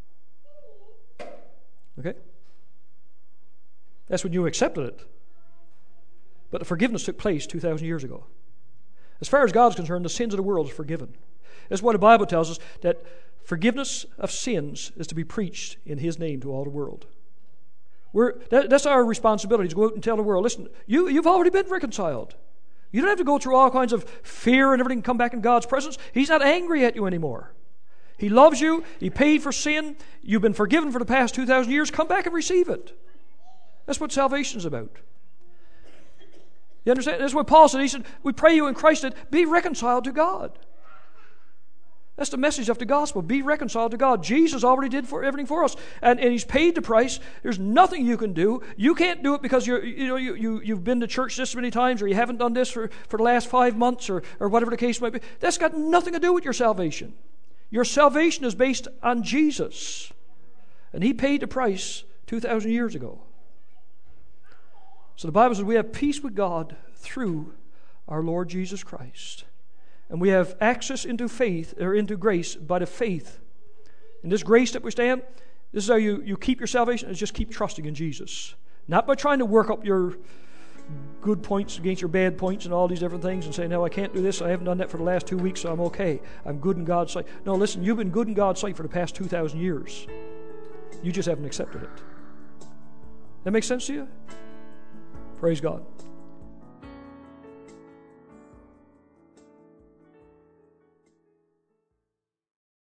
Okay? That's when you accepted it. But the forgiveness took place two thousand years ago. As far as God is concerned, the sins of the world is forgiven. That's why the Bible tells us that forgiveness of sins is to be preached in His name to all the world. We're, that, that's our responsibility, to go out and tell the world, listen, you, you've already been reconciled. You don't have to go through all kinds of fear and everything and come back in God's presence. He's not angry at you anymore. He loves you. He paid for sin. You've been forgiven for the past two thousand years. Come back and receive it. That's what salvation is about. You understand? That's what Paul said. He said, we pray you in Christ that be reconciled to God. That's the message of the gospel. Be reconciled to God. Jesus already did for everything for us, and, and He's paid the price. There's nothing you can do. You can't do it because you're, you know, you, you, you've been to church this many times, or you haven't done this for, for the last five months, or, or whatever the case might be. That's got nothing to do with your salvation. Your salvation is based on Jesus, and He paid the price two thousand years ago. So the Bible says we have peace with God through our Lord Jesus Christ. And we have access into faith, or into grace, by the faith. And this grace that we stand, this is how you, you keep your salvation, is just keep trusting in Jesus. Not by trying to work up your good points against your bad points and all these different things and say, no, I can't do this. I haven't done that for the last two weeks, so I'm okay. I'm good in God's sight. No, listen, you've been good in God's sight for the past two thousand years. You just haven't accepted it. That makes sense to you? Praise God.